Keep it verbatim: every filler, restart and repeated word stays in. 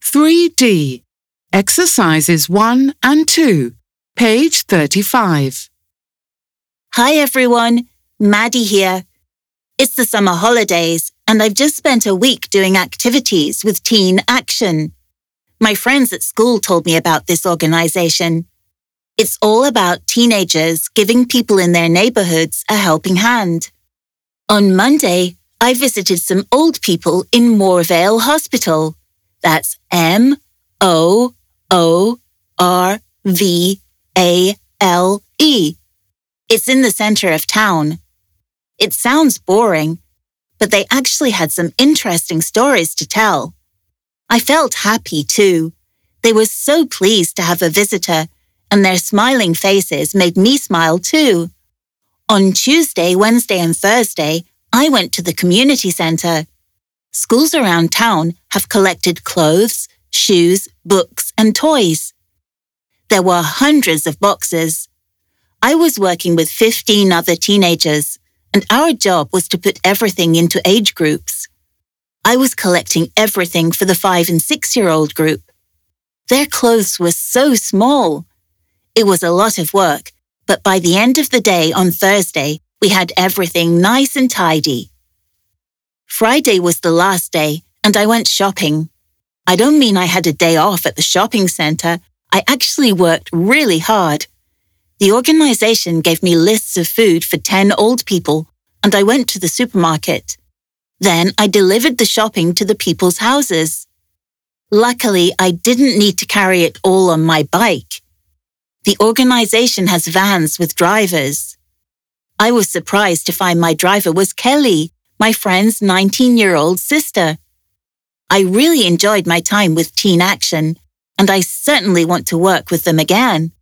three D, Exercises one and two, page thirty-five. Hi everyone, Maddie here. It's the summer holidays and I've just spent a week doing activities with Teen Action. My friends at school told me about this organisation. It's all about teenagers giving people in their neighbourhoods a helping hand. On Monday, I visited some old people in Moorvale Hospital. That's M O O R V A L E. It's in the centre of town. It sounds boring, but they actually had some interesting stories to tell. I felt happy too. They were so pleased to have a visitor, and their smiling faces made me smile too. On Tuesday, Wednesday and Thursday, I went to the community centre. Schools around town have collected clothes, shoes, books and toys. There were hundreds of boxes. I was working with fifteen other teenagers, and our job was to put everything into age groups. I was collecting everything for the five and six-year-old group. Their clothes were so small. It was a lot of work, but by the end of the day on Thursday, we had everything nice and tidy. Friday was the last day, and I went shopping. I don't mean I had a day off at the shopping centre. I actually worked really hard. The organisation gave me lists of food for ten old people, and I went to the supermarket. Then I delivered the shopping to the people's houses. Luckily, I didn't need to carry it all on my bike. The organisation has vans with drivers. I was surprised to find my driver was Kelly, my friend's nineteen-year-old sister. I really enjoyed my time with Teen Action, and I certainly want to work with them again.